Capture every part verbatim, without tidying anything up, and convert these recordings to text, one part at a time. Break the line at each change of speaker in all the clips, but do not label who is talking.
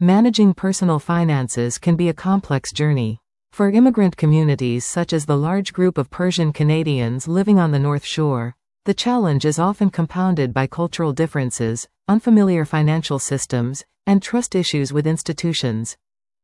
Managing personal finances can be a complex journey. For immigrant communities such as the large group of Persian Canadians living on the North Shore, the challenge is often compounded by cultural differences, unfamiliar financial systems, and trust issues with institutions.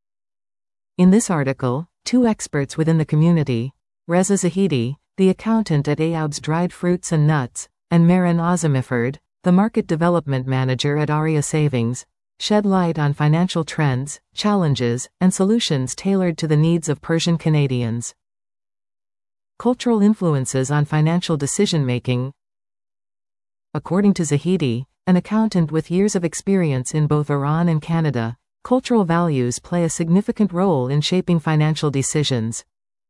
In this article, two experts within the community, Reza Zahidi, the accountant at Ayoub's Dried Fruits and Nuts, and Mehran Azamifard, the market development manager at Aria Savings, shed light on financial trends, challenges, and solutions tailored to the needs of Persian Canadians. Cultural influences on financial decision-making. According to Zahidi, an accountant with years of experience in both Iran and Canada, cultural values play a significant role in shaping financial decisions.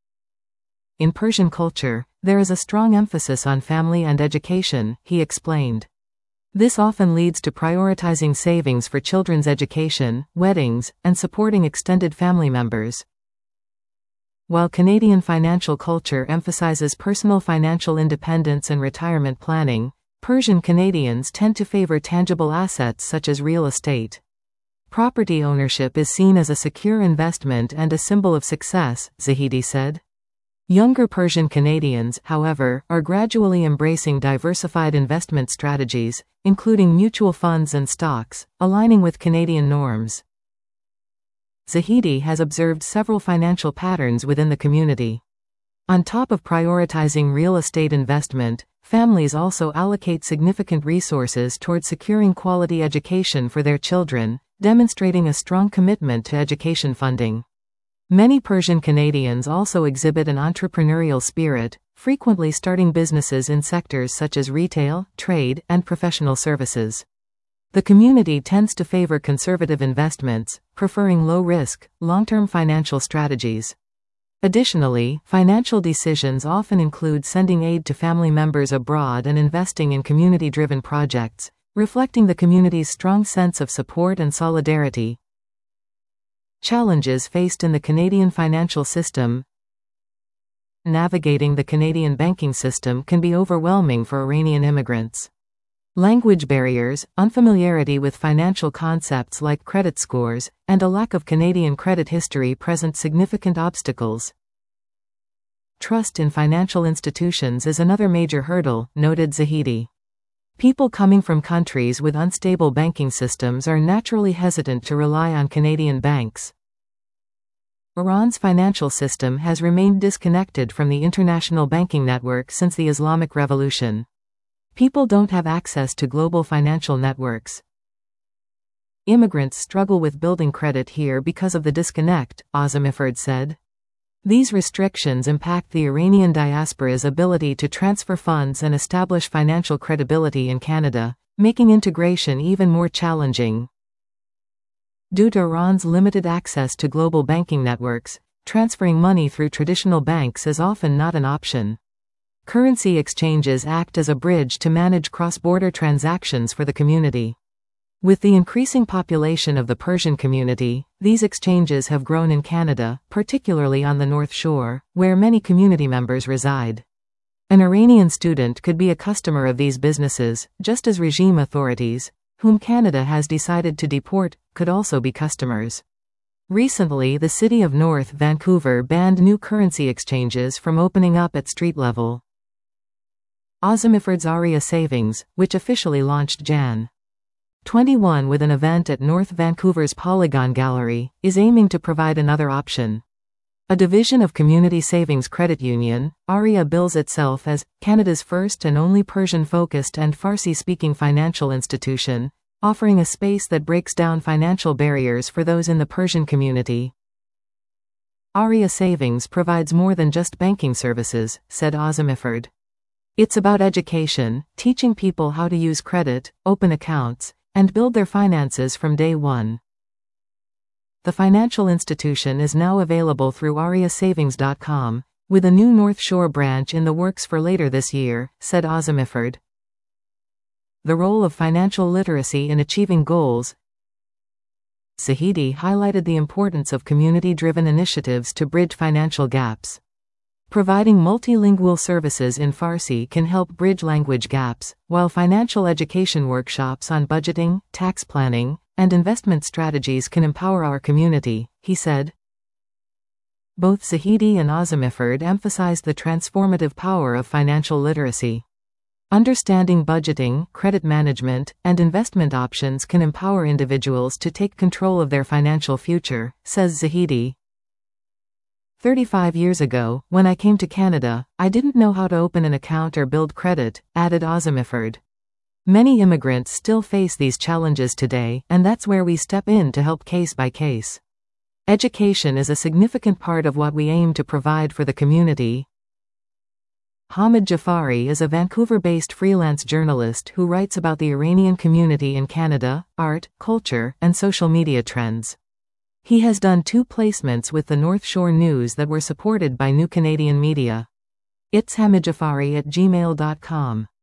In Persian culture, there is a strong emphasis on family and education, he explained. This often leads to prioritizing savings for children's education, weddings, and supporting extended family members. While Canadian financial culture emphasizes personal financial independence and retirement planning, Persian Canadians tend to favor tangible assets such as real estate. Property ownership is seen as a secure investment and a symbol of success, Zahidi said. Younger Persian Canadians, however, are gradually embracing diversified investment strategies, including mutual funds and stocks, aligning with Canadian norms. Zahidi has observed several financial patterns within the community. On top of prioritizing real estate investment, families also allocate significant resources toward securing quality education for their children, demonstrating a strong commitment to education funding. Many Persian Canadians also exhibit an entrepreneurial spirit, frequently starting businesses in sectors such as retail, trade, and professional services. The community tends to favor conservative investments, preferring low-risk, long-term financial strategies. Additionally, financial decisions often include sending aid to family members abroad and investing in community-driven projects, reflecting the community's strong sense of support and solidarity. Challenges faced in the Canadian financial system. Navigating the Canadian banking system can be overwhelming for Iranian immigrants. Language barriers, unfamiliarity with financial concepts like credit scores, and a lack of Canadian credit history present significant obstacles. Trust in financial institutions is another major hurdle, noted Zahidi. People coming from countries with unstable banking systems are naturally hesitant to rely on Canadian banks. Iran's financial system has remained disconnected from the international banking network since the Islamic Revolution. People don't have access to global financial networks. Immigrants struggle with building credit here because of the disconnect, Azamifard said. These restrictions impact the Iranian diaspora's ability to transfer funds and establish financial credibility in Canada, making integration even more challenging. Due to Iran's limited access to global banking networks, transferring money through traditional banks is often not an option. Currency exchanges act as a bridge to manage cross-border transactions for the community. With the increasing population of the Persian community, these exchanges have grown in Canada, particularly on the North Shore, where many community members reside. An Iranian student could be a customer of these businesses, just as regime authorities, whom Canada has decided to deport, could also be customers. Recently, the city of North Vancouver banned new currency exchanges from opening up at street level. Azamifard's Aria Savings, which officially launched January twenty-first with an event at North Vancouver's Polygon Gallery, is aiming to provide another option. A division of Community Savings Credit Union, Aria bills itself as Canada's first and only Persian-focused and Farsi-speaking financial institution, offering a space that breaks down financial barriers for those in the Persian community. Aria Savings provides more than just banking services, said Azamifard. It's about education, teaching people how to use credit, open accounts, and build their finances from day one. The financial institution is now available through aria savings dot com, with a new North Shore branch in the works for later this year, said Azamifard. The role of financial literacy in achieving goals. Zahidi highlighted the importance of community-driven initiatives to bridge financial gaps. Providing multilingual services in Farsi can help bridge language gaps, while financial education workshops on budgeting, tax planning, and investment strategies can empower our community, he said. Both Zahidi and Azimifard emphasized the transformative power of financial literacy. Understanding budgeting, credit management, and investment options can empower individuals to take control of their financial future, says Zahidi. thirty-five years ago, when I came to Canada, I didn't know how to open an account or build credit, added Azimifard. Many immigrants still face these challenges today, and that's where we step in to help case by case. Education is a significant part of what we aim to provide for the community. Hamid Jafari is a Vancouver-based freelance journalist who writes about the Iranian community in Canada, art, culture, and social media trends. He has done two placements with the North Shore News that were supported by New Canadian Media. It's hamidjafari at gmail dot com.